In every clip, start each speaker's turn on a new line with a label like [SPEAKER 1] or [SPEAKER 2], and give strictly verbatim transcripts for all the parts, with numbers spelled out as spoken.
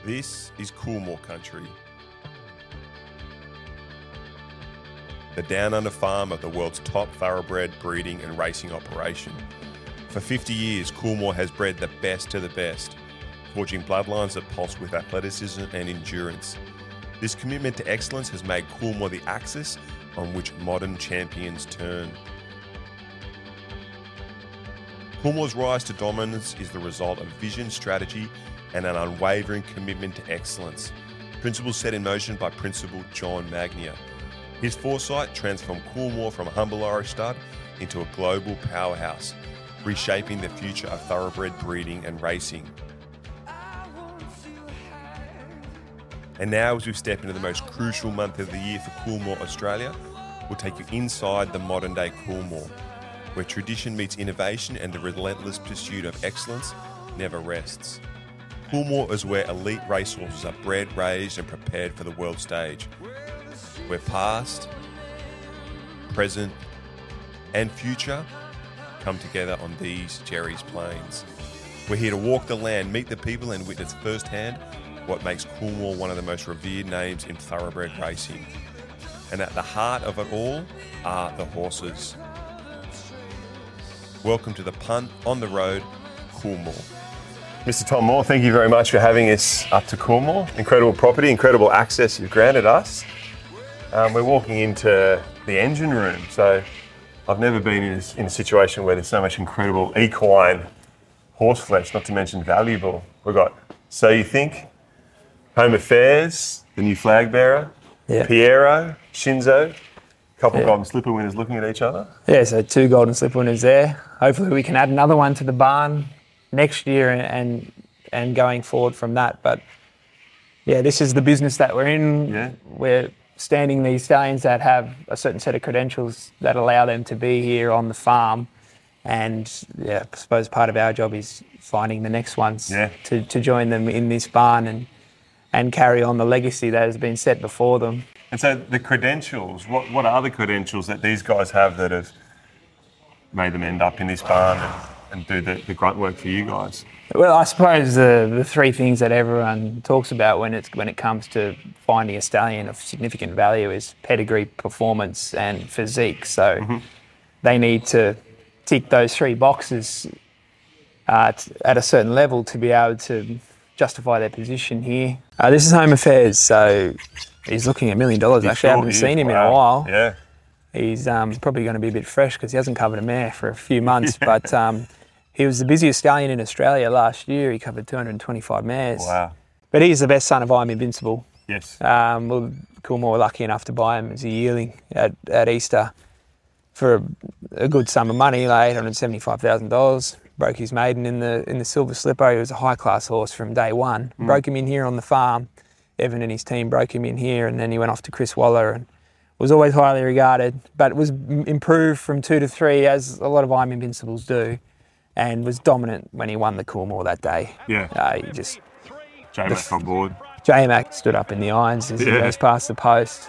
[SPEAKER 1] This is Coolmore country. The Down Under farm of the world's top thoroughbred breeding and racing operation. For fifty years, Coolmore has bred the best to the best, forging bloodlines that pulse with athleticism and endurance. This commitment to excellence has made Coolmore the axis on which modern champions turn. Coolmore's rise to dominance is the result of vision, strategy, and an unwavering commitment to excellence. Principles set in motion by Principal John Magnier. His foresight transformed Coolmore from a humble Irish stud into a global powerhouse, reshaping the future of thoroughbred breeding and racing. And now, as we step into the most crucial month of the year for Coolmore Australia, we'll take you inside the modern-day Coolmore, where tradition meets innovation and the relentless pursuit of excellence never rests. Coolmore is where elite racehorses are bred, raised and prepared for the world stage, where past, present and future come together on these Jerry's Plains. We're here to walk the land, meet the people and witness firsthand what makes Coolmore one of the most revered names in thoroughbred racing. And at the heart of it all are the horses. Welcome to the Punt on the Road, Coolmore. Mister Tom Moore, thank you very much for having us up to Coolmore. Incredible property, incredible access you've granted us. Um, we're walking into the engine room, so I've never been in a, in a situation where there's so much incredible equine horse flesh, not to mention valuable. We've got So You Think, Home Affairs, the new flag bearer, yeah. Piero, Shinzo, a couple yeah. of Golden Slipper winners looking at each other.
[SPEAKER 2] Yeah, so two Golden Slipper winners there. Hopefully we can add another one to the barn next year and and, and going forward from that. But yeah, this is the business that we're in.
[SPEAKER 1] Yeah.
[SPEAKER 2] We're standing these stallions that have a certain set of credentials that allow them to be here on the farm. And yeah, I suppose part of our job is finding the next ones
[SPEAKER 1] yeah.
[SPEAKER 2] to, to join them in this barn and and carry on the legacy that has been set before them.
[SPEAKER 1] And so the credentials, what, what are the credentials that these guys have that have made them end up in this barn and, and do the, the grunt work for you guys?
[SPEAKER 2] Well, I suppose the, the three things that everyone talks about when it's when it comes to finding a stallion of significant value is pedigree, performance and physique. So mm-hmm. they need to tick those three boxes uh, t- at a certain level to be able to justify their position here. Uh, this is Home Affairs, so he's looking at a million dollars. Actually, I haven't seen him wow. in a while.
[SPEAKER 1] Yeah,
[SPEAKER 2] he's um, probably going to be a bit fresh because he hasn't covered a mare for a few months. yeah. But um, he was the busiest stallion in Australia last year. He covered two hundred twenty-five mares.
[SPEAKER 1] Wow!
[SPEAKER 2] But he's the best son of I'm Invincible.
[SPEAKER 1] Yes.
[SPEAKER 2] Um, well, Coolmore were lucky enough to buy him as a yearling at, at Easter for a, a good sum of money, like eight hundred seventy-five thousand dollars. Broke his maiden in the in the Silver Slipper. He was a high-class horse from day one. Mm. Broke him in here on the farm. Evan and his team broke him in here, and then he went off to Chris Waller and was always highly regarded, but was improved from two to three, as a lot of I'm Invincibles do, and was dominant when he won the Coolmore that day.
[SPEAKER 1] Yeah.
[SPEAKER 2] Uh, he just...
[SPEAKER 1] J-Mac on board.
[SPEAKER 2] J-Mac stood up in the irons as yeah. he goes past the post.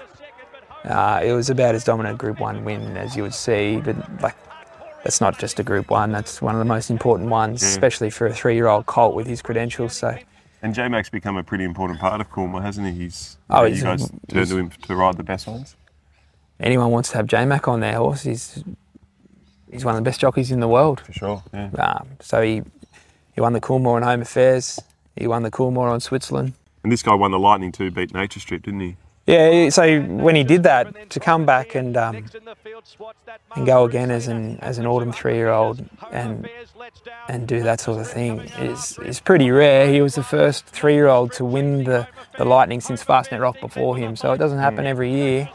[SPEAKER 2] Uh, it was about as dominant a Group one win as you would see, but like, that's not just a Group one, that's one of the most important ones, yeah. especially for a three-year-old colt with his credentials. So.
[SPEAKER 1] And J-Mac's become a pretty important part of Coolmore, hasn't he? He's,
[SPEAKER 2] oh,
[SPEAKER 1] you
[SPEAKER 2] he's
[SPEAKER 1] guys
[SPEAKER 2] a,
[SPEAKER 1] turned to him to ride the best ones?
[SPEAKER 2] Anyone wants to have J-Mac on their horse, he's he's one of the best jockeys in the world.
[SPEAKER 1] For sure, yeah.
[SPEAKER 2] Um, so he he won the Coolmore on Home Affairs, he won the Coolmore on Switzerland.
[SPEAKER 1] And this guy won the Lightning too, beat Nature Strip, didn't he?
[SPEAKER 2] Yeah, so when he did that, to come back and um, and go again as an as an autumn three-year-old and and do that sort of thing is is pretty rare. He was the first three-year-old to win the, the Lightning since Fastnet Rock before him, so it doesn't happen mm. every year.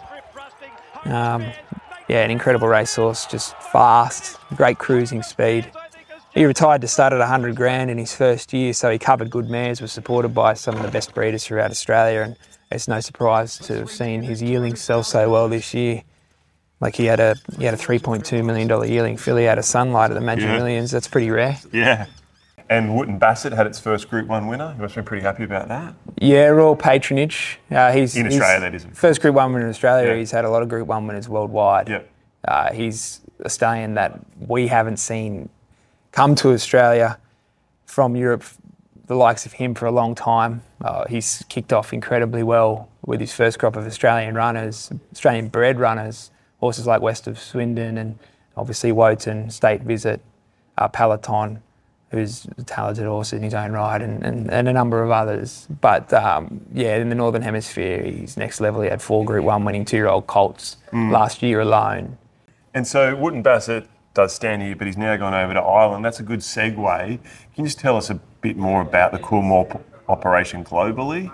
[SPEAKER 2] Um, yeah, an incredible racehorse, just fast, great cruising speed. He retired to start at one hundred grand in his first year, so he covered good mares, was supported by some of the best breeders throughout Australia, and it's no surprise to have seen his yearlings sell so well this year. Like he had a he had a three point two million dollars yearling filly out of Sunlight at the Magic yeah. Millions. That's pretty rare.
[SPEAKER 1] Yeah. And Wooten Bassett had its first Group one winner. You must be pretty happy about that.
[SPEAKER 2] Yeah, Royal Patronage. Uh, he's
[SPEAKER 1] in Australia, that is.
[SPEAKER 2] First Group one winner in Australia. Yeah. He's had a lot of Group one winners worldwide.
[SPEAKER 1] Yeah.
[SPEAKER 2] Uh, he's a stallion that we haven't seen come to Australia from Europe the likes of him for a long time. Uh, he's kicked off incredibly well with his first crop of Australian runners, Australian bred runners, horses like West of Swindon and obviously Wotan, State Visit, uh, Peloton, who's a talented horse in his own right, and, and, and a number of others. But um, yeah, in the Northern Hemisphere, he's next level. He had four Group One winning two-year-old colts mm. last year alone.
[SPEAKER 1] And so Wootton Bassett does stand here, but he's now gone over to Ireland. That's a good segue. Can you just tell us a bit more about the Coolmore p- operation globally?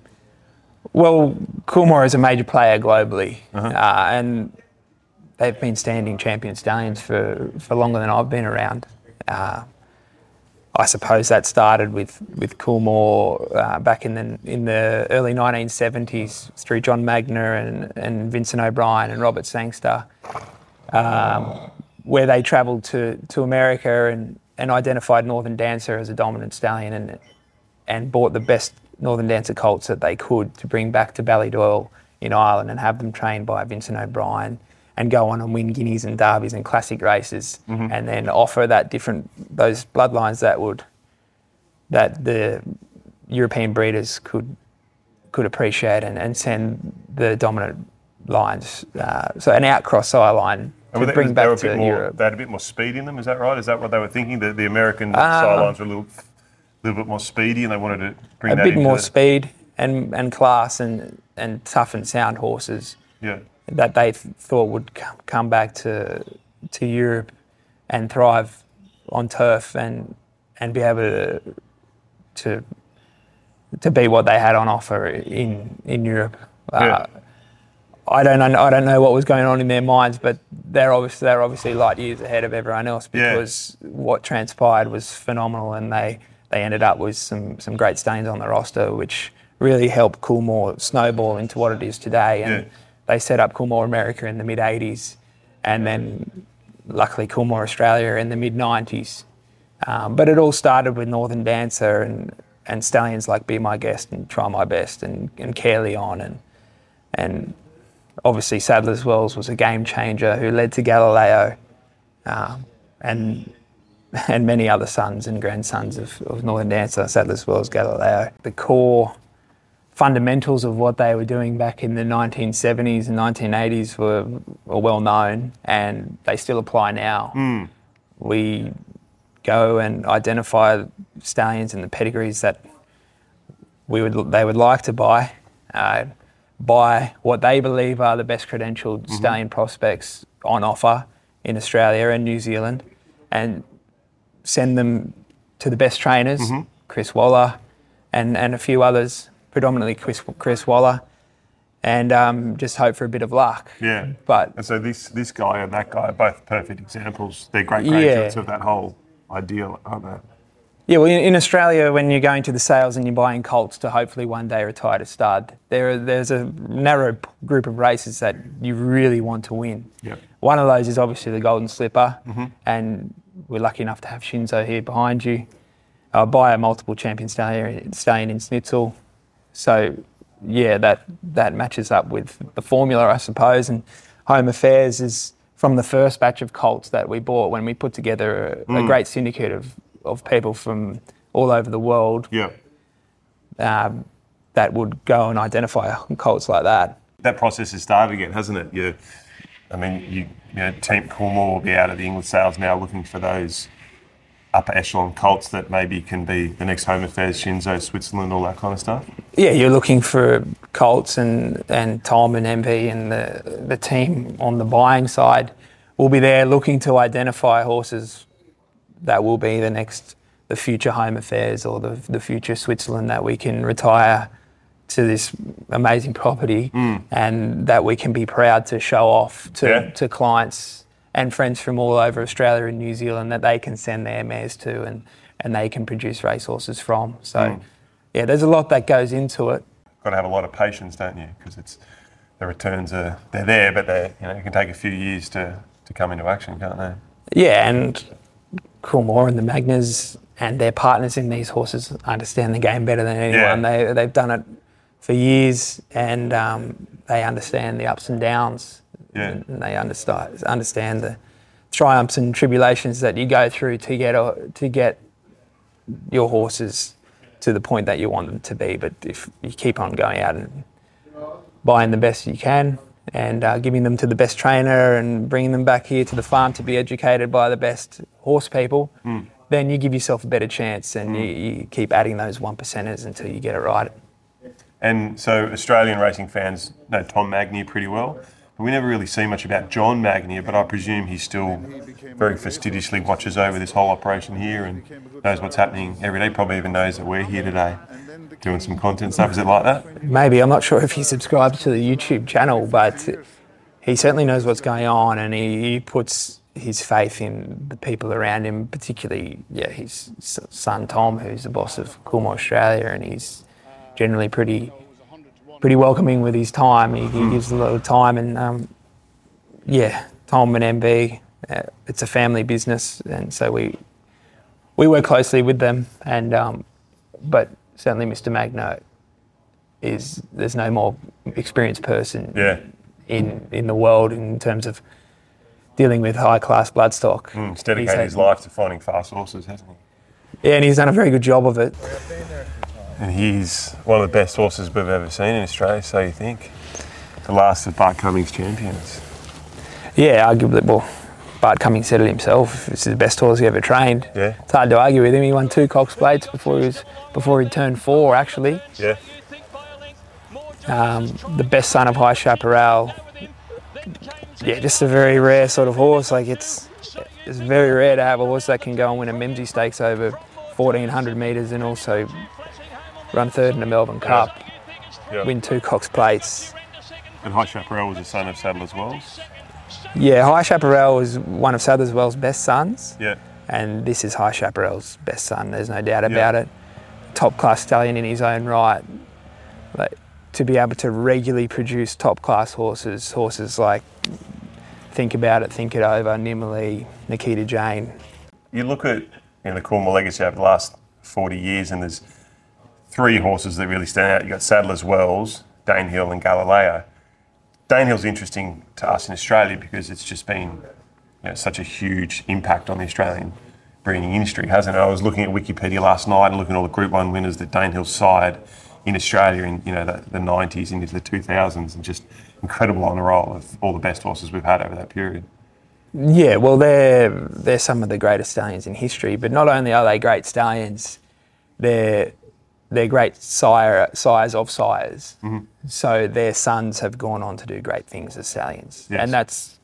[SPEAKER 2] Well, Coolmore is a major player globally,
[SPEAKER 1] uh-huh.
[SPEAKER 2] uh, and they've been standing champion stallions for, for longer than I've been around. Uh, I suppose that started with with Coolmore uh, back in the in the early nineteen seventies through John Magner and, and Vincent O'Brien and Robert Sangster, um, where they travelled to, to America and, and identified Northern Dancer as a dominant stallion and and bought the best Northern Dancer colts that they could to bring back to Ballydoyle in Ireland and have them trained by Vincent O'Brien and go on and win guineas and derbies and classic races, mm-hmm. and then offer that different those bloodlines that would that the European breeders could could appreciate and, and send the dominant lines. Uh, so an outcross sire line to
[SPEAKER 1] they,
[SPEAKER 2] bring
[SPEAKER 1] they
[SPEAKER 2] back
[SPEAKER 1] were a
[SPEAKER 2] to
[SPEAKER 1] bit more,
[SPEAKER 2] Europe.
[SPEAKER 1] They had a bit more speed in them. Is that right? Is that what they were thinking? The, the American
[SPEAKER 2] uh,
[SPEAKER 1] sire lines were a little little bit more speedy, and they wanted to bring
[SPEAKER 2] a
[SPEAKER 1] that
[SPEAKER 2] bit
[SPEAKER 1] into
[SPEAKER 2] more
[SPEAKER 1] the...
[SPEAKER 2] speed and and class and and tough and sound horses.
[SPEAKER 1] Yeah.
[SPEAKER 2] That they th- thought would c- come back to to Europe and thrive on turf and and be able to to to be what they had on offer in in Europe.
[SPEAKER 1] Yeah.
[SPEAKER 2] Uh, I don't know, I don't know what was going on in their minds, but they're obviously they're obviously light years ahead of everyone else because yeah. what transpired was phenomenal, and they, they ended up with some some great stains on the roster, which really helped Coolmore snowball into what it is today. And
[SPEAKER 1] yeah.
[SPEAKER 2] they set up Coolmore America in the mid eighties, and then luckily Coolmore Australia in the mid nineties. Um, but it all started with Northern Dancer and, and stallions like Be My Guest and Try My Best and, and Care Leon and and obviously Sadler's Wells was a game changer who led to Galileo, um, and and many other sons and grandsons of, of Northern Dancer, Sadler's Wells, Galileo. The core fundamentals of what they were doing back in the nineteen seventies and nineteen eighties were, were well known, and they still apply now.
[SPEAKER 1] Mm.
[SPEAKER 2] We go and identify stallions and the pedigrees that we would they would like to buy, uh, buy what they believe are the best credentialed mm-hmm. stallion prospects on offer in Australia and New Zealand, and send them to the best trainers, mm-hmm. Chris Waller and, and a few others, predominantly Chris, Chris Waller, and um, just hope for a bit of luck.
[SPEAKER 1] Yeah.
[SPEAKER 2] But
[SPEAKER 1] and so this this guy and that guy are both perfect examples. They're great graduates
[SPEAKER 2] yeah.
[SPEAKER 1] of that whole ideal, aren't they?
[SPEAKER 2] Yeah, well, in, in Australia, when you're going to the sales and you're buying colts to hopefully one day retire to stud, there are, there's a narrow p- group of races that you really want to win.
[SPEAKER 1] Yeah.
[SPEAKER 2] One of those is obviously the Golden Slipper,
[SPEAKER 1] mm-hmm.
[SPEAKER 2] and we're lucky enough to have Shinzo here behind you. Uh, buy a multiple champion stallion, stallion in Snitzel. So, yeah, that that matches up with the formula, I suppose. And Home Affairs is from the first batch of colts that we bought when we put together a, mm. a great syndicate of, of people from all over the world.
[SPEAKER 1] Yeah.
[SPEAKER 2] Um, that would go and identify colts like that.
[SPEAKER 1] That process has started again, hasn't it? You, I mean, you, you know, Team Coolmore will be out of the English sales now looking for those upper echelon colts that maybe can be the next Home Affairs, Shinzo, Switzerland, all that kind of stuff?
[SPEAKER 2] Yeah, you're looking for colts, and, and Tom and M V and the, the team on the buying side will be there looking to identify horses that will be the next, the future Home Affairs or the, the future Switzerland that we can retire to this amazing property
[SPEAKER 1] mm.
[SPEAKER 2] and that we can be proud to show off to,
[SPEAKER 1] yeah.
[SPEAKER 2] to clients and friends from all over Australia and New Zealand that they can send their mares to and, and they can produce racehorses from. So,
[SPEAKER 1] mm.
[SPEAKER 2] yeah, there's a lot that goes into it.
[SPEAKER 1] Got to have a lot of patience, don't you? Because it's the returns are they're there, but they you know it can take a few years to, to come into action, can't they?
[SPEAKER 2] Yeah, and Coolmore and the Magners and their partners in these horses understand the game better than anyone.
[SPEAKER 1] Yeah.
[SPEAKER 2] They they've done it for years, and um, they understand the ups and downs.
[SPEAKER 1] Yeah.
[SPEAKER 2] And they understand understand the triumphs and tribulations that you go through to get to get your horses to the point that you want them to be. But if you keep on going out and buying the best you can and uh, giving them to the best trainer and bringing them back here to the farm to be educated by the best horse people, mm. then you give yourself a better chance, and mm. you, you keep adding those one percenters until you get it right.
[SPEAKER 1] And so Australian racing fans know Tom Magnier pretty well. We never really see much about John Magnier, but I presume he still very fastidiously watches over this whole operation here and knows what's happening every day. Probably even knows that we're here today doing some content stuff. Is it like that?
[SPEAKER 2] Maybe. I'm not sure if he subscribes to the YouTube channel, but he certainly knows what's going on, and he, he puts his faith in the people around him, particularly yeah, his son Tom, who's the boss of Coolmore Australia, and he's generally pretty... pretty welcoming with his time. He, he gives a lot of time, and um, yeah, Tom and M B, uh, it's a family business, and so we we work closely with them. And um, but certainly, Mister Magno is there's no more experienced person
[SPEAKER 1] yeah.
[SPEAKER 2] in in the world in terms of dealing with high class bloodstock.
[SPEAKER 1] Mm, he's dedicated he's his life to finding fast horses, hasn't he?
[SPEAKER 2] Yeah, and he's done a very good job of it.
[SPEAKER 1] And he's one of the best horses we've ever seen in Australia, so you think? The last of Bart Cummings' champions.
[SPEAKER 2] Yeah, arguably, well, Bart Cummings said it himself. This is the best horse he ever trained.
[SPEAKER 1] Yeah.
[SPEAKER 2] It's hard to argue with him. He won two Cox Plates before he was before he turned four, actually.
[SPEAKER 1] Yeah.
[SPEAKER 2] Um, the best son of High Chaparral. Yeah, just a very rare sort of horse. Like it's it's very rare to have a horse that can go and win a Memsie Stakes over fourteen hundred metres and also run third in the Melbourne Cup,
[SPEAKER 1] yeah.
[SPEAKER 2] win two Cox Plates.
[SPEAKER 1] And High Chaparral was the son of Sadler's Wells?
[SPEAKER 2] Yeah, High Chaparral was one of Sadler's Wells' best sons.
[SPEAKER 1] Yeah.
[SPEAKER 2] And this is High Chaparral's best son, there's no doubt about yeah. it. Top class stallion in his own right. Like, to be able to regularly produce top class horses, horses like Think About It, Think It Over, Nimmerly, Nikita Jane.
[SPEAKER 1] You look at you know, the Coolmore legacy over the last forty years, and there's three horses that really stand out. You've got Sadler's Wells, Danehill and Galileo. Danehill's interesting to us in Australia because it's just been you know, such a huge impact on the Australian breeding industry, hasn't it? I was looking at Wikipedia last night and looking at all the Group one winners that Danehill's side in Australia in you know the, the nineties into the two thousands, and just incredible on the roll of all the best horses we've had over that period.
[SPEAKER 2] Yeah, well, they're, they're some of the greatest stallions in history, but not only are they great stallions, they're They're great sire, sires of sires. Mm-hmm. So their sons have gone on to do great things as stallions. Yes. And that's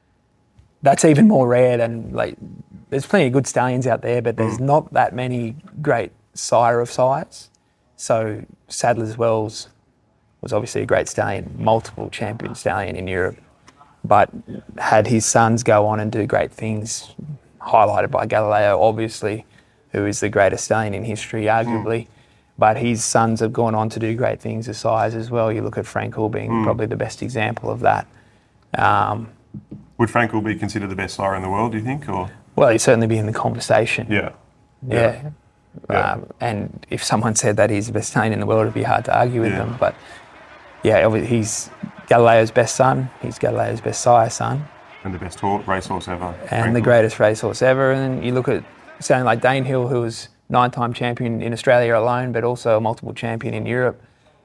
[SPEAKER 2] that's even more rare than, like, there's plenty of good stallions out there, but there's mm. not that many great sire of sires. So Sadler's Wells was obviously a great stallion, multiple champion stallion in Europe, but had his sons go on and do great things, highlighted by Galileo, obviously, who is the greatest stallion in history, arguably. Mm. But his sons have gone on to do great things as sires as well. You look at Frankel being mm. probably the best example of that. Um,
[SPEAKER 1] Would Frankel be considered the best sire in the world, do you think? Or
[SPEAKER 2] Well, he'd certainly be in the conversation.
[SPEAKER 1] Yeah.
[SPEAKER 2] Yeah. yeah. Um, and if someone said that he's the best stallion in the world, it'd be hard to argue with
[SPEAKER 1] yeah.
[SPEAKER 2] them. But yeah, he's Galileo's best son. He's Galileo's best sire son.
[SPEAKER 1] And the best horse, racehorse ever.
[SPEAKER 2] And
[SPEAKER 1] Frankel.
[SPEAKER 2] The greatest racehorse ever. And then you look at someone like Danehill, who was nine-time champion in Australia alone, but also a multiple champion in Europe.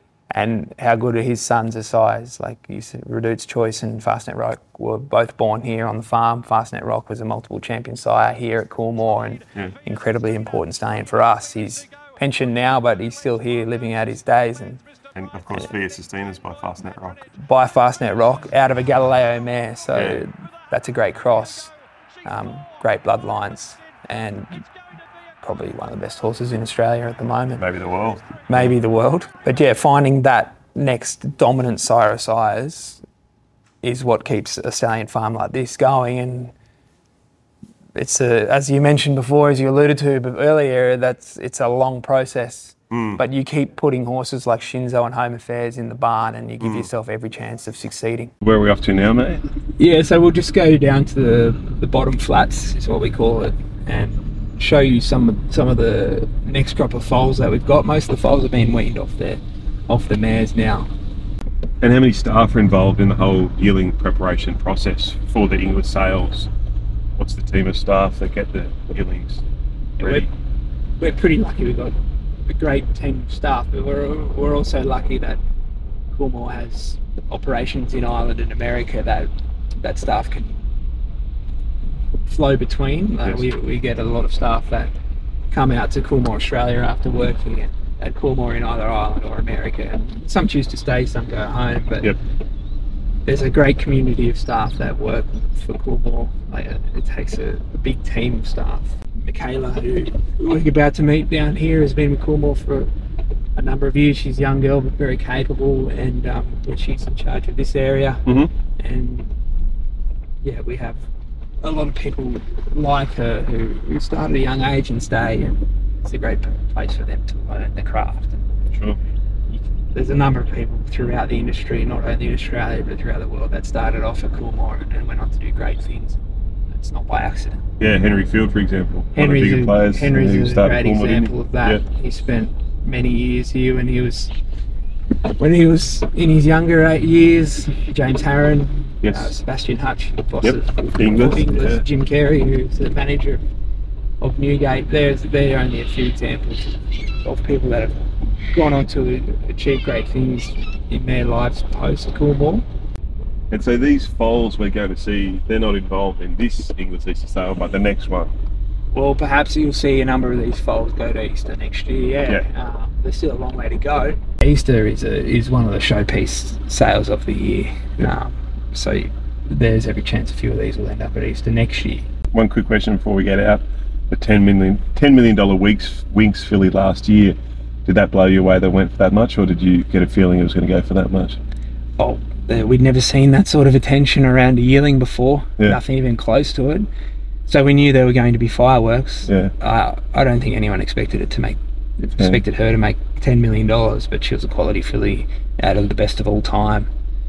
[SPEAKER 2] And how good are his sons as sires? Like you said, Redout's Choice and Fastnet Rock were both born here on the farm. Fastnet Rock was a multiple champion sire here at Coolmore, and
[SPEAKER 1] yeah.
[SPEAKER 2] incredibly important stallion for us. He's pensioned now, but he's still here living out his days. And,
[SPEAKER 1] and of course, Via Sustinas by Fastnet Rock.
[SPEAKER 2] By Fastnet Rock, out of a Galileo mare. So
[SPEAKER 1] yeah.
[SPEAKER 2] that's a great cross. Um, great bloodlines. And probably one of the best horses in Australia at the moment.
[SPEAKER 1] Maybe the world.
[SPEAKER 2] Maybe the world. But yeah, finding that next dominant sire of sires is what keeps a stallion farm like this going. And it's a, as you mentioned before, as you alluded to earlier, that's it's a long process. Mm. But you keep putting horses like Shinzo and Home Affairs in the barn, and you give mm. yourself every chance of succeeding.
[SPEAKER 1] Where are we off to now, mate?
[SPEAKER 2] Yeah, so we'll just go down to the, the bottom flats, is what we call it, and show you some of some of the next crop of foals that we've got. Most of the foals have been weaned off their off the mares now.
[SPEAKER 1] And how many staff are involved in the whole yearling preparation process for the English sales? What's the team of staff that get the yearlings ready?
[SPEAKER 2] We're, we're pretty lucky. We've got a great team of staff, but we're we're also lucky that Coolmore has operations in Ireland and America that that staff can flow between. Like
[SPEAKER 1] Yes.
[SPEAKER 2] we we get a lot of staff that come out to Coolmore Australia after working at, at Coolmore in either Ireland or America. And some choose to stay, some go home, but
[SPEAKER 1] Yep.
[SPEAKER 2] there's a great community of staff that work for Coolmore. Like it takes a, a big team of staff. Michaela, who we're about to meet down here, has been with Coolmore for a number of years. She's a young girl but very capable, and um, yeah, she's in charge of this area.
[SPEAKER 1] Mm-hmm.
[SPEAKER 2] And yeah, we have a lot of people like her who, who start at a young age and stay, and it's a great place for them to learn the craft.
[SPEAKER 1] Sure.
[SPEAKER 2] You can, there's a number of people throughout the industry, not only in Australia but throughout the world, that started off at Coolmore and, and went on to do great things. It's not by accident.
[SPEAKER 1] Yeah, Henry Field, for example.
[SPEAKER 2] Henry's,
[SPEAKER 1] one of the bigger
[SPEAKER 2] a,
[SPEAKER 1] players.
[SPEAKER 2] Henry's
[SPEAKER 1] who
[SPEAKER 2] a
[SPEAKER 1] started
[SPEAKER 2] great
[SPEAKER 1] Coolmore, didn't
[SPEAKER 2] example
[SPEAKER 1] he?
[SPEAKER 2] of that.
[SPEAKER 1] Yeah.
[SPEAKER 2] He spent many years here when he was when he was in his younger eight years. James Harron,
[SPEAKER 1] Yes.
[SPEAKER 2] uh, Sebastian Hutch, boss
[SPEAKER 1] Yep.
[SPEAKER 2] of
[SPEAKER 1] Inglis,
[SPEAKER 2] Inglis,
[SPEAKER 1] yeah.
[SPEAKER 2] Jim Carey, who's the manager of Newgate. There's there are only a few examples of people that have gone on to achieve great things in their lives post Coolmore.
[SPEAKER 1] And so these foals we're going to see, they're not involved in this English Easter sale, but the next one.
[SPEAKER 2] Well, perhaps you'll see a number of these foals go to Easter next year. Yeah,
[SPEAKER 1] Yeah.
[SPEAKER 2] Uh, there's still a long way to go. Easter is a is one of the showpiece sales of the year. Um, so there's every chance a few of these will end up at Easter next year.
[SPEAKER 1] One quick question before we get out. The ten million dollars Winx, Winx filly last year, did that blow you away that went for that much, or did you get a feeling it was going to go for that much?
[SPEAKER 2] Oh, uh, we'd never seen that sort of attention around a yearling before.
[SPEAKER 1] Yeah.
[SPEAKER 2] Nothing even close to it. So we knew there were going to be fireworks.
[SPEAKER 1] Yeah.
[SPEAKER 2] Uh, I don't think anyone expected it to make expected her to make ten million dollars, but she was a quality filly out of the best of all time.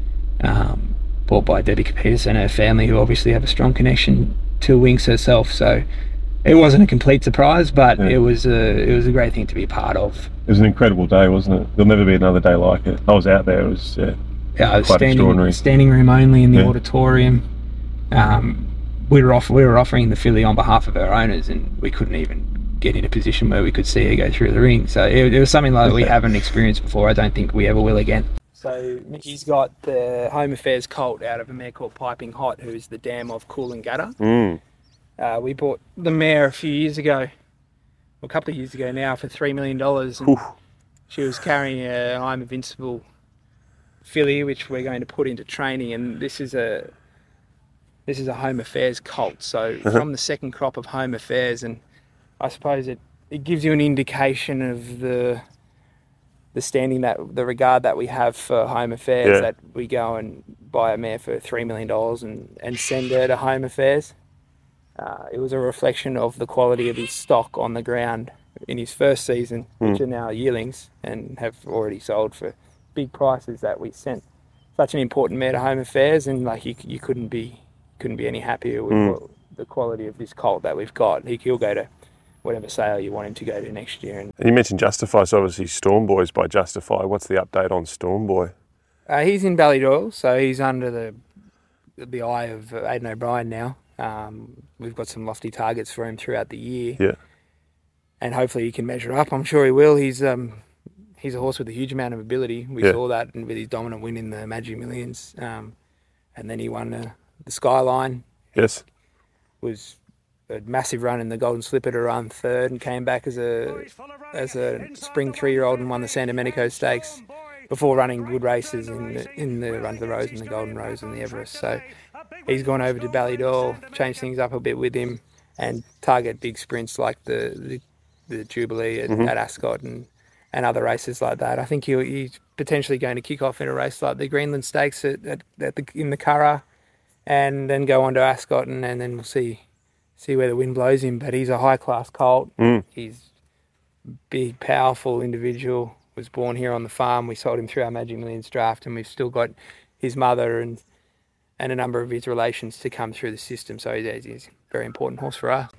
[SPEAKER 2] Um, bought by Debbie Peterson and her family, who obviously have a strong connection to Winx herself. So it wasn't a complete surprise, but
[SPEAKER 1] Yeah.
[SPEAKER 2] it was a it was a great thing to be a part of.
[SPEAKER 1] It was an incredible day, wasn't it? There'll never be another day like it. I was out there. It was yeah,
[SPEAKER 2] Yeah, I was
[SPEAKER 1] quite
[SPEAKER 2] standing,
[SPEAKER 1] extraordinary.
[SPEAKER 2] standing room only in the
[SPEAKER 1] Yeah.
[SPEAKER 2] auditorium. Um, we were off, we were offering the filly on behalf of our owners, and we couldn't even get in a position where we could see her go through the ring. So it, it was something like we haven't experienced before. I don't think we ever will again. So Mickey's got the Home Affairs colt out of a mare called Piping Hot, who's the dam of Coolangatta.
[SPEAKER 1] Mm.
[SPEAKER 2] Uh, we bought the mare a few years ago, well, a couple of years ago now, for three million dollars. And she was carrying a I'm Invincible filly, which we're going to put into training. And this is a this is a Home Affairs colt. So
[SPEAKER 1] Uh-huh.
[SPEAKER 2] from the second crop of Home Affairs, and I suppose it, it gives you an indication of the the standing, that the regard that we have for Home Affairs,
[SPEAKER 1] Yeah.
[SPEAKER 2] that we go and buy a mare for three million dollars and, and send her to Home Affairs. Uh, it was a reflection of the quality of his stock on the ground in his first season, which are now yearlings and have already sold for big prices, that we sent such an important mare to Home Affairs, and like you, you couldn't be couldn't be any happier with
[SPEAKER 1] Mm.
[SPEAKER 2] what, the quality of this colt that we've got. He, he'll go to whatever sale you want him to go to next year. And
[SPEAKER 1] You mentioned Justify, so obviously Storm Boy's by Justify. What's the update on Storm Boy?
[SPEAKER 2] uh, he's in Ballydoyle, so he's under the the eye of uh, Aidan O'Brien now. Um, we've got some lofty targets for him throughout the year.
[SPEAKER 1] Yeah.
[SPEAKER 2] And hopefully he can measure up. I'm sure he will. He's um, he's a horse with a huge amount of ability. We
[SPEAKER 1] Yeah.
[SPEAKER 2] saw that with his dominant win in the Magic Millions. Um, and then he won uh, the Skyline.
[SPEAKER 1] Yes.
[SPEAKER 2] Was a massive run in the Golden Slipper to run third, and came back as a as a spring three-year-old and won the San Domenico Stakes before running good races in the, in the Run to the Rose and the Golden Rose and the Everest. So he's gone over to Ballydoyle, changed things up a bit with him, and target big sprints like the the, the Jubilee at,
[SPEAKER 1] Mhm.
[SPEAKER 2] at Ascot and, and other races like that. I think he, he's potentially going to kick off in a race like the Greenland Stakes at, at, at the, in the Curragh, and then go on to Ascot, and, and then we'll see see where the wind blows him. But he's a high-class colt.
[SPEAKER 1] Mm.
[SPEAKER 2] He's a big, powerful individual. Was born here on the farm. We sold him through our Magic Millions draft, and we've still got his mother and and a number of his relations to come through the system. So he's, he's a very important horse for us.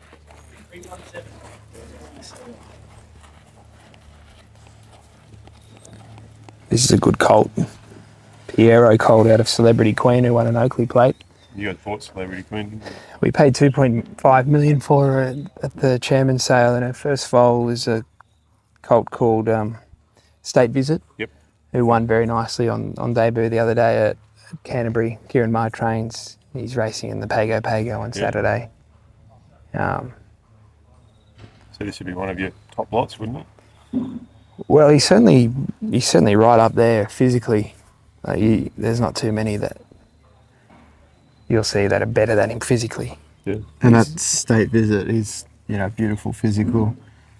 [SPEAKER 2] This is a good colt. Piero colt out of Celebrity Queen, who won an Oakley plate.
[SPEAKER 1] You had thought Celebrity Queen?
[SPEAKER 2] We paid two point five million dollars for her at the chairman's sale, and her first foal was a colt called um, State Visit,
[SPEAKER 1] Yep.
[SPEAKER 2] who won very nicely on, on debut the other day at, at Canterbury. Kieran Maher trains. He's racing in the Pago Pago on
[SPEAKER 1] Yep.
[SPEAKER 2] Saturday. Um,
[SPEAKER 1] So this would be one of your top lots, wouldn't it?
[SPEAKER 2] well, he's certainly he's certainly right up there physically. Like he, there's not too many that you'll see that are better than him physically.
[SPEAKER 1] Yeah.
[SPEAKER 3] And that State Visit, he's, you know, beautiful physical.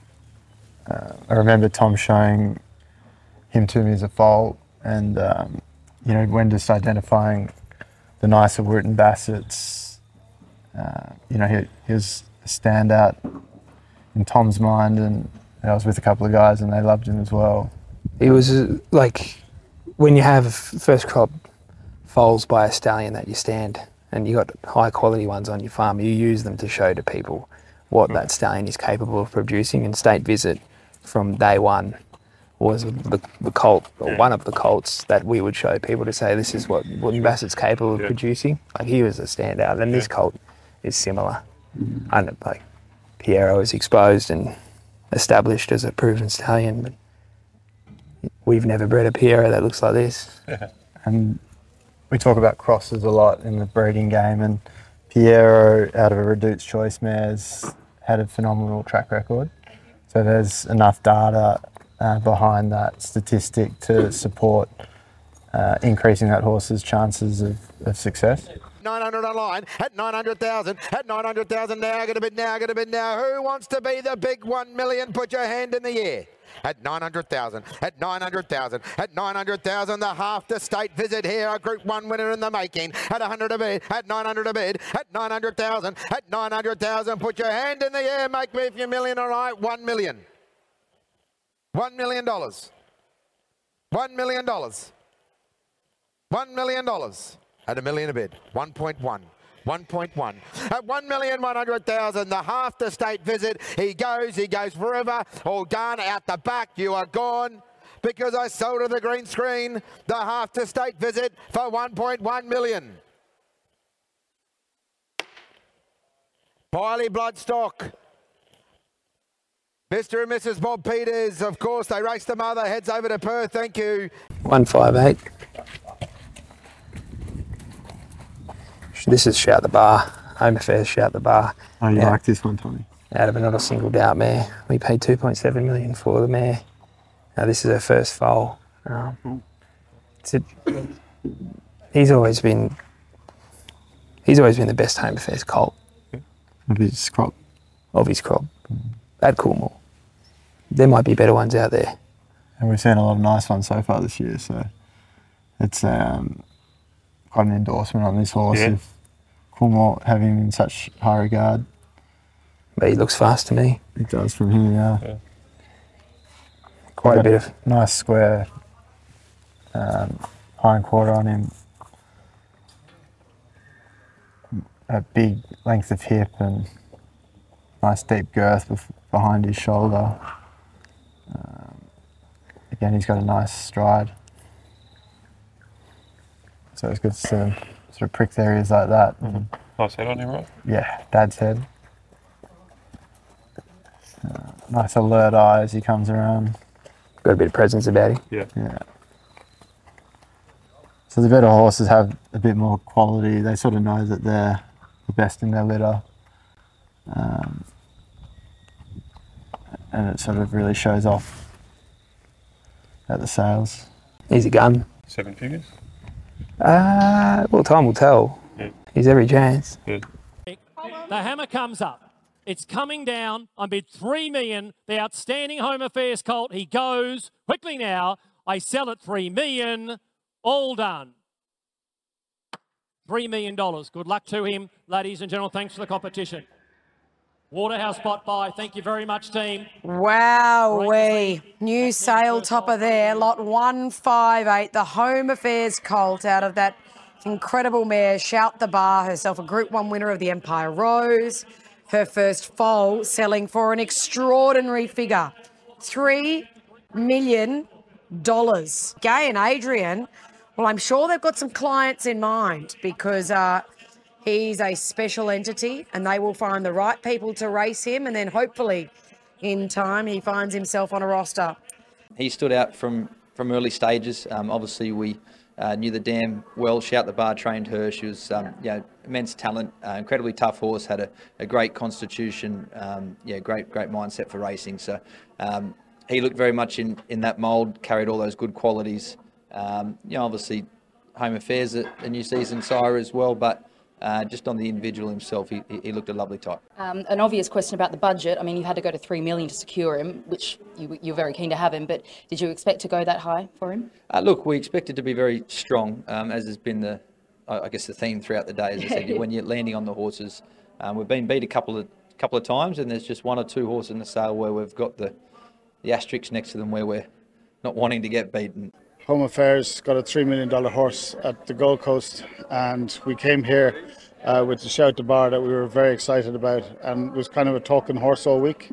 [SPEAKER 3] Uh, I remember Tom showing him to me as a foal, and, um, you know, when just identifying the nicer Wooten Bassets, uh, you know, he, he was a standout in Tom's mind, and I was with a couple of guys and they loved him as well.
[SPEAKER 2] He was uh, like, when you have first crop foals by a stallion that you stand and you got high quality ones on your farm, you use them to show to people what that stallion is capable of producing. And State Visit from day one was the, the colt, or one of the colts that we would show people to say, this is what Wooden Bassett's capable of
[SPEAKER 1] Yeah.
[SPEAKER 2] producing. Like, he was a standout, and this
[SPEAKER 1] Yeah.
[SPEAKER 2] colt is similar. I don't, like, Piero is exposed and established as a proven stallion, but we've never bred a Piero that looks like this.
[SPEAKER 3] And we talk about crosses a lot in the breeding game, and Piero, out of a Reduced Choice mares, had a phenomenal track record. So there's enough data uh, behind that statistic to support uh, increasing that horse's chances of, of success.
[SPEAKER 4] nine hundred online at nine hundred thousand, at nine hundred thousand now, get a bid now, get a bid now. Who wants to be the big one million? Put your hand in the air. At nine hundred thousand, at nine hundred thousand, at nine hundred thousand, the half the State Visit here, a Group one winner in the making. At one hundred a bid, at nine hundred a bid, at nine hundred thousand, at nine hundred thousand, put your hand in the air, make me if you're million, all right, one million. One million dollars. One million dollars. One million dollars. At a million a bid, one point one. one point one. At one million one hundred thousand, the half the State Visit. He goes, he goes forever. All done out the back. You are gone because I sold to the green screen the half the State Visit for one point one million. Piley Bloodstock. Mister and Missus Bob Peters, of course, they raced the mother. Heads over to Perth. Thank you.
[SPEAKER 2] one five eight. This is Shout the Bar. Home Affairs Shout the Bar.
[SPEAKER 3] Oh, you
[SPEAKER 2] Yeah.
[SPEAKER 3] like this one, Tommy?
[SPEAKER 2] Out of Not a Single Doubt mare. We paid two point seven million for the mare. Now this is her first foal. Um, it's a, he's always been he's always been the best Home Affairs colt
[SPEAKER 3] Of his crop.
[SPEAKER 2] of his crop at Coolmore. There might be better ones out there.
[SPEAKER 3] And we've seen a lot of nice ones so far this year, so it's um, quite an endorsement on this horse.
[SPEAKER 1] Yeah.
[SPEAKER 3] If Coolmore have him in such high regard.
[SPEAKER 2] But he looks fast to me.
[SPEAKER 3] It does from here, yeah.
[SPEAKER 1] Yeah.
[SPEAKER 2] Quite a bit of
[SPEAKER 3] Nice square um, hind quarter on him. A big length of hip and nice deep girth bef- behind his shoulder. Um, again, he's got a nice stride. So it's good to see him sort of prick the areas like that. And,
[SPEAKER 1] Nice head on him, right?
[SPEAKER 3] yeah, dad's head. Uh, nice alert eye as he comes around.
[SPEAKER 2] got a bit of presence about him.
[SPEAKER 1] Yeah.
[SPEAKER 3] Yeah. So the better horses have a bit more quality. They sort of know that they're the best in their litter. Um, and it sort of really shows off at the sales.
[SPEAKER 2] He's a gun.
[SPEAKER 1] Seven figures?
[SPEAKER 2] Uh, well, time will tell.
[SPEAKER 1] Yeah.
[SPEAKER 2] He's every chance.
[SPEAKER 1] Yeah.
[SPEAKER 5] The hammer comes up. It's coming down. I bid three million. The outstanding Home Affairs colt. He goes quickly now. I sell at three million. All done. Three million dollars. Good luck to him, ladies and gentlemen. Thanks for the competition. Waterhouse spot buy. Thank you very much, team.
[SPEAKER 6] Wowee. New sale topper there. Lot one five eight. The Home Affairs colt out of that incredible mare, Shout the Bar, herself a Group one winner of the Empire Rose. Her first foal selling for an extraordinary figure. Three million dollars. Gay and Adrian, well, I'm sure they've got some clients in mind because uh, he's a special entity and they will find the right people to race him, and then hopefully in time, he finds himself on a roster.
[SPEAKER 7] He stood out from, from early stages. Um, obviously, we uh, knew the dam well. Shout the Bar trained her. She was um, you know, immense talent, uh, incredibly tough horse, had a, a great constitution, um, yeah, great great mindset for racing. So um, he looked very much in, in that mould, carried all those good qualities. Um, you know, obviously, Home Affairs a, a new season sire as well, but Uh, just on the individual himself, he, he looked a lovely type.
[SPEAKER 8] Um, an obvious question about the budget. I mean, you had to go to three million to secure him, which you, you're very keen to have him. But did you expect to go that high for him? Uh,
[SPEAKER 7] look, we expected to be very strong, um, as has been the, I guess, the theme throughout the day. As I said, when you're landing on the horses, um, we've been beat a couple of couple of times, and there's just one or two horses in the sale where we've got the the asterisk next to them where we're not wanting to get beaten.
[SPEAKER 9] Home Affairs got a three million dollars horse at the Gold Coast, and we came here uh, with the Shout the Bar that we were very excited about, and it was kind of a talking horse all week,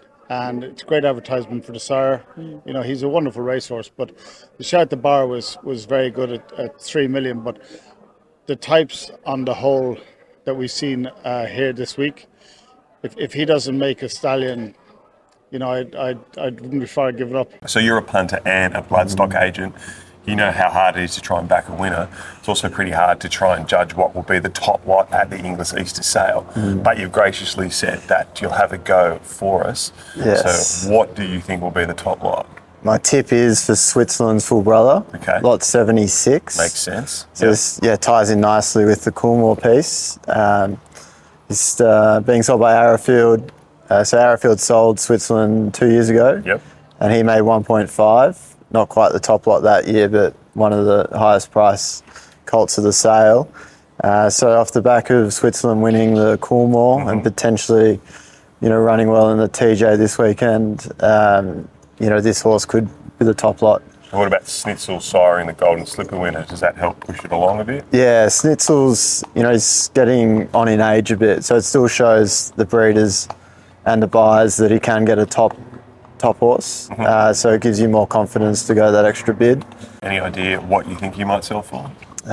[SPEAKER 9] and it's great advertisement for the sire. Mm. You know, he's a wonderful racehorse, but the Shout the Bar was, was very good at, at three million dollars, but the types on the whole that we've seen uh, here this week, if, if he doesn't make a stallion, you know, I I I wouldn't be far giving up.
[SPEAKER 1] So you're a punter and a bloodstock agent. You know how hard it is to try and back a winner. It's also pretty hard to try and judge what will be the top lot at the Inglis Easter sale. Mm. But you've graciously said that you'll have a go for us.
[SPEAKER 3] Yes.
[SPEAKER 1] So what do you think will be the top lot?
[SPEAKER 3] My tip is for Switzerland's full brother,
[SPEAKER 1] okay.
[SPEAKER 3] lot seventy-six.
[SPEAKER 1] Makes sense.
[SPEAKER 3] So yep. this yeah ties in nicely with the Coolmore piece. Um, it's uh, being sold by Arrowfield. Uh, so Arrowfield sold Switzerland two years ago,
[SPEAKER 1] yep.
[SPEAKER 3] and he made one point five. Not quite the top lot that year, but one of the highest price colts of the sale. Uh, so off the back of Switzerland winning the Coolmore mm-hmm. and potentially, you know, running well in the T J this weekend, um, you know, this horse could be the top lot.
[SPEAKER 1] And what about Snitzel siring the Golden Slipper winner? Does that help push it along a bit?
[SPEAKER 3] Yeah, Snitzel's, you know, he's getting on in age a bit, so it still shows the breeders and the buyers that he can get a top top horse. Mm-hmm. Uh, so it gives you more confidence to go that extra bid.
[SPEAKER 1] Any idea what you think you might sell for?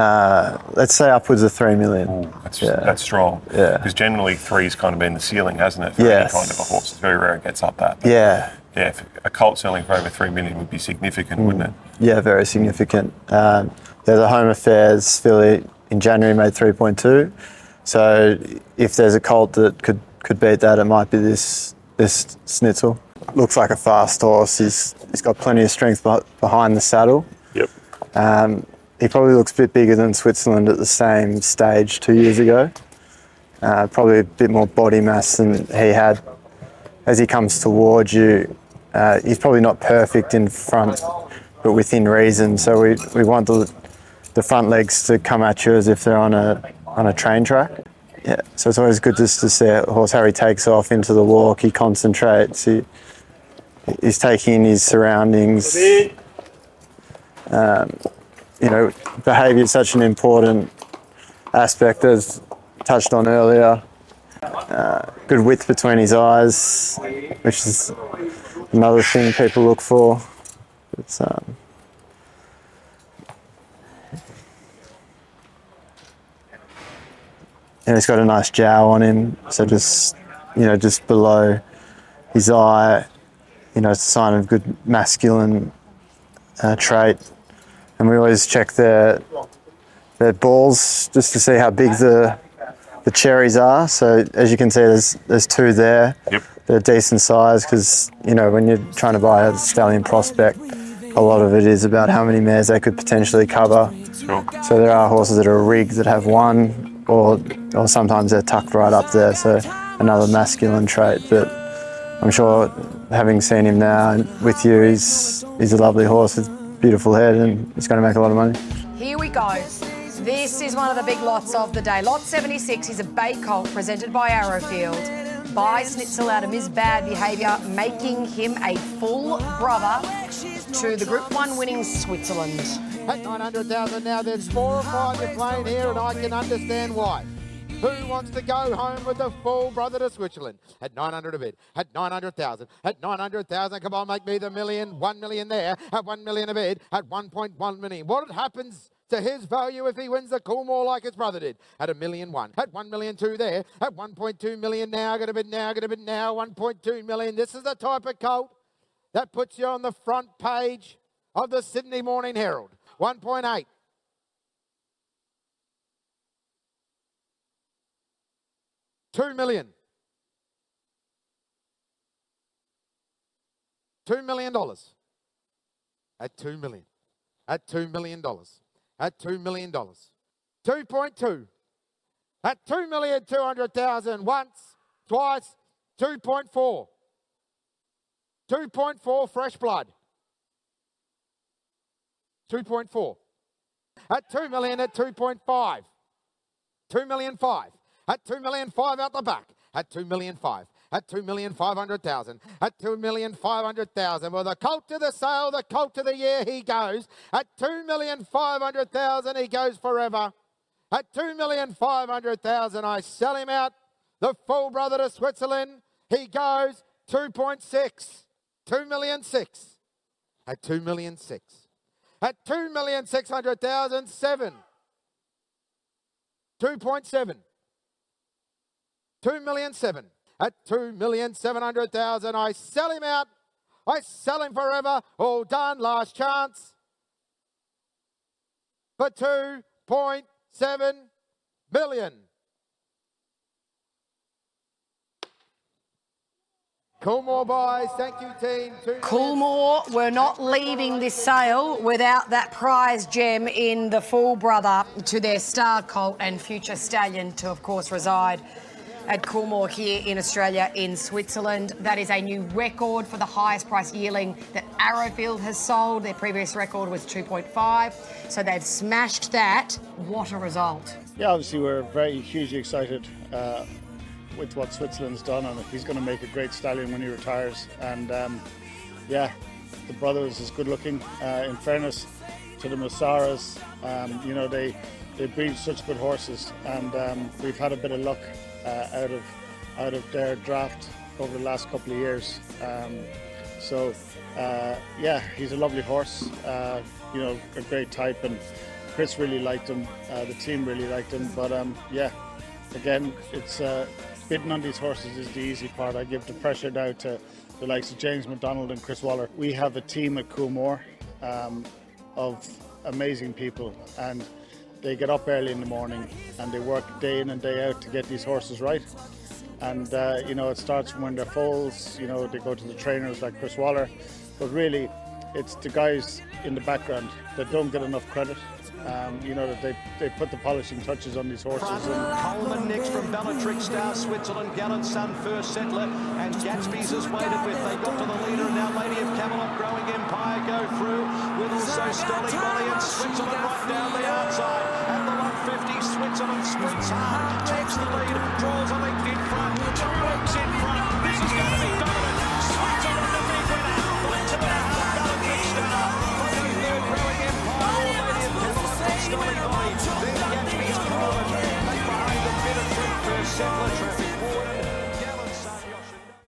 [SPEAKER 3] Uh, let's say upwards of three million.
[SPEAKER 1] Ooh, that's yeah. that's strong.
[SPEAKER 3] Yeah.
[SPEAKER 1] Because generally three's kind of been the ceiling, hasn't it? For
[SPEAKER 3] yes.
[SPEAKER 1] any kind of a horse. It's very rare it gets up that. But
[SPEAKER 3] yeah.
[SPEAKER 1] Yeah, if a colt selling for over three million would be significant, mm. wouldn't it?
[SPEAKER 3] Yeah, very significant. Um, there's a Home Affairs filly in January made three point two. So if there's a colt that could, could beat that, it might be this this Snitzel. Looks like a fast horse. He's he's got plenty of strength behind the saddle.
[SPEAKER 1] Yep.
[SPEAKER 3] Um, he probably looks a bit bigger than Switzerland at the same stage two years ago. Uh, probably a bit more body mass than he had. As he comes towards you, uh, he's probably not perfect in front, but within reason. So we we want the the front legs to come at you as if they're on a on a train track. Yeah. So it's always good just to see a horse how he takes off into the walk. He concentrates. He He's taking in his surroundings. Um, you know, behaviour is such an important aspect, as touched on earlier. Uh, good width between his eyes, which is another thing people look for. It's, um, and he's got a nice jowl on him, so just you know, just below his eye. You know, it's a sign of good masculine uh, trait. And we always check their their balls just to see how big the the cherries are. So as you can see, there's there's two there.
[SPEAKER 1] Yep.
[SPEAKER 3] They're decent size because, you know, when you're trying to buy a stallion prospect, a lot of it is about how many mares they could potentially cover.
[SPEAKER 1] Sure.
[SPEAKER 3] So there are horses that are rigged that have one, or or sometimes they're tucked right up there. So another masculine trait, but I'm sure, having seen him now with you, he's, he's a lovely horse with beautiful head, and he's going to make a lot of money.
[SPEAKER 6] Here we go. This is one of the big lots of the day. Lot seventy-six is a bay colt presented by Arrowfield. By Snitzel out of his bad behaviour, making him a full brother to the Group one winning Switzerland.
[SPEAKER 4] At nine hundred thousand now, there's four or five you're playing here, and I can understand why. Who wants to go home with the full brother to Switzerland? At nine hundred a bid, at nine hundred thousand, at nine hundred thousand, come on, make me the million, one million there, at one million a bid, at one point one million. What happens to his value if he wins the Coolmore like his brother did at a million one, at one million two there, at one point two million now, going to bid now, going to bid now, one point two million. This is the type of colt that puts you on the front page of the Sydney Morning Herald. one point eight. Two million. Two million dollars. At two million. At two million dollars. At two million dollars. two point two. At two million two hundred thousand. Once, twice, two point four. two point four fresh blood. two point four. At two million at two point five. two million five. At two million five out the back. At two million five. At two million five hundred thousand. At two million five hundred thousand. Well, the colt to the sale, the colt to the year, he goes. At two million five hundred thousand, he goes forever. At two million five hundred thousand, I sell him out. The full brother to Switzerland, he goes two point six. two million six. At two million six. At two million six hundred thousand, seven. two point seven. two million seven. At two million seven hundred thousand, I sell him out. I sell him forever. All done. Last chance. For two point seven million. Coolmore buys. Thank you, team.
[SPEAKER 6] Coolmore were not leaving this sale without that prize gem in the full brother to their star colt and future stallion to, of course, reside at Coolmore here in Australia, in Switzerland. That is a new record for the highest price yearling that Arrowfield has sold. Their previous record was two point five, so they've smashed that. What a result.
[SPEAKER 9] Yeah, obviously we're very hugely excited uh, with what Switzerland's done, and he's going to make a great stallion when he retires. And um, yeah, the brothers is good looking. Uh, in fairness to the Massaras, um, you know, they, they breed such good horses, and um, we've had a bit of luck Uh, out of out of their draft over the last couple of years. Um, so uh, yeah, he's a lovely horse. Uh, you know, a great type, and Chris really liked him. Uh, the team really liked him. But um, yeah, again, it's uh, bidding on these horses is the easy part. I give the pressure now to the likes of James McDonald and Chris Waller. We have a team at Coolmore um, of amazing people, and they get up early in the morning and they work day in and day out to get these horses right. And, uh, you know, it starts from when they're foals, you know, they go to the trainers like Chris Waller. But really, it's the guys in the background that don't get enough credit. Um, you know, that they, they put the polishing touches on these horses. And
[SPEAKER 10] Coleman next from Bellatrix Star, Switzerland, Gallant Sun, First Settler, and Gatsby's has waited with. They got to the leader, and now Lady of Camelot, Growing Empire go through, with also Stolly Molly and Switzerland right down the outside. At the one fifty, Switzerland sprints hard, takes the lead, draws a length in front, two lengths in front. This is going to be dominant.